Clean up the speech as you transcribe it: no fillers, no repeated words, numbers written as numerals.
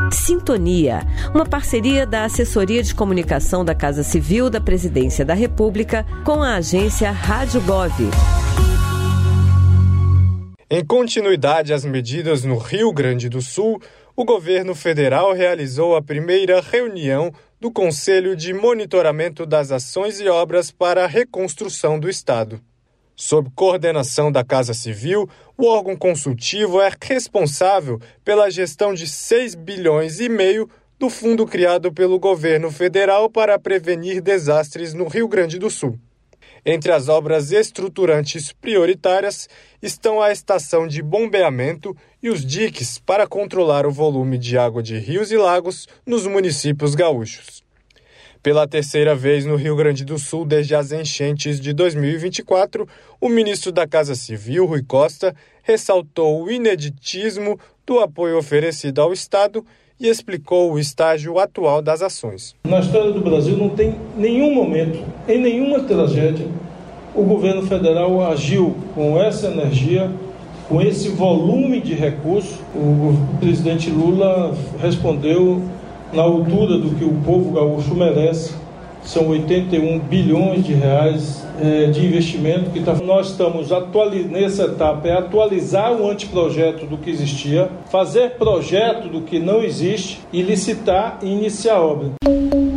Sintonia, uma parceria da Assessoria de Comunicação da Casa Civil da Presidência da República com a agência Rádio Gov. Em continuidade às medidas no Rio Grande do Sul, o governo federal realizou a primeira reunião do Conselho de Monitoramento das Ações e Obras para a Reconstrução do Estado. Sob coordenação da Casa Civil, o órgão consultivo é responsável pela gestão de 6,5 bilhões do fundo criado pelo governo federal para prevenir desastres no Rio Grande do Sul. Entre as obras estruturantes prioritárias estão a estação de bombeamento e os diques para controlar o volume de água de rios e lagos nos municípios gaúchos. Pela terceira vez no Rio Grande do Sul desde as enchentes de 2024, o ministro da Casa Civil, Rui Costa, ressaltou o ineditismo do apoio oferecido ao Estado e explicou o estágio atual das ações. Na história do Brasil não tem nenhum momento, em nenhuma tragédia, o governo federal agiu com essa energia, com esse volume de recursos. O presidente Lula respondeu na altura do que o povo gaúcho merece. São 81 bilhões de reais de investimento que nós estamos nessa etapa, é atualizar o anteprojeto do que existia, fazer projeto do que não existe e licitar e iniciar a obra.